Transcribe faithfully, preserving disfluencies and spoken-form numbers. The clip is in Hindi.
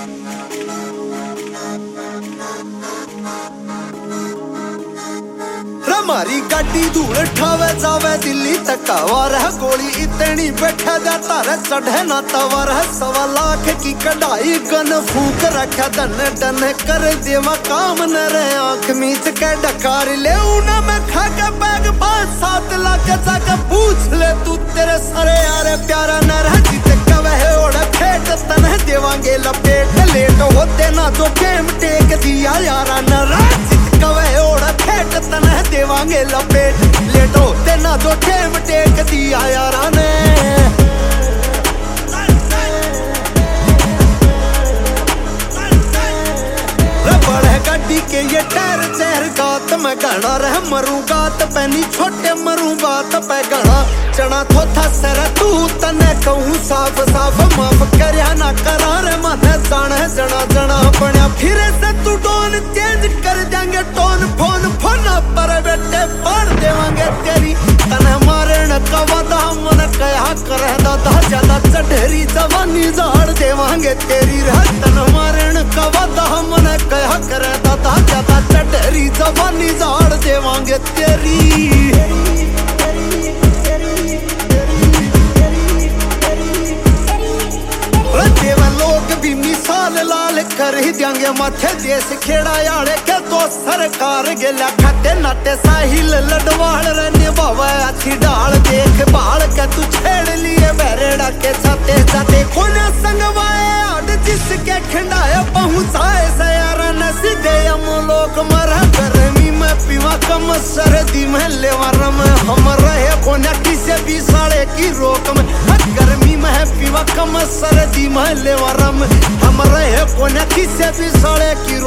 मारी गाड़ी धूल ठावे जावे दिल्ली तक वार है गोली इतनी बैठा जाता रे चढ़े ना तवर है सवा लाख की कढ़ाई गन फूक रखा दन डन कर देवा काम न रे आंख मीच के डकार ले ना मैं खा के बैग पांच सात लाख जाके पूछ ले तू तेरे सरे यारे प्यारा न रह जीते कवे ओढ़ फेट तन देवांगे लपेट लेट होते ना तो गेम टेक दिया यारा न रह कवे ओढ़ फेट तन देवांगे लपेट लेटो तेना जो ठेम टेक दिया यारा ने बड़े गाड़ी के ये टैर चहर गात मैं गाना रह मरू गात पैनी छोटे मरू बात पे गाना चना थोथा सर तू तने कहूँ साफ साफ माफ करया ना करार माथे जान है जना जना बना फिर से तू टोन चेंज कर जाएंगे टोन फोन फोन पर बेटे पढ़ देवांगे तेरी तने मारन का वादा मन कया कर दादा ज्यादा चढ़ेरी जवानी झाड़ देवांगे तेरी रह तन मारन का वादा मन कया कर दादा ज्यादा चढ़ेरी जवानी झाड़ देवांगे तेरी भी मिसाल लाल कर ही देंगे माथे देश खेड़ा याड़े के तो सरकार गेला खाते नाटे साहिल लडवाल रहने बाबा अच्छी डाल देख बाल के तू छेड़ लिए बहरेड़ा के छाते जाते कोने संगवाए आड़ जिसके खिंडाए पहुंचाए सयारा न सीधे हम लोग मरा गर्मी में पीवा कम सर्दी में लेवा रम हम रहे कोने किसे भी साड़े की रोक में गर्मी में पीवा कम सर्दी में लेवा रम हम रहे कोने किसे भी साड़े की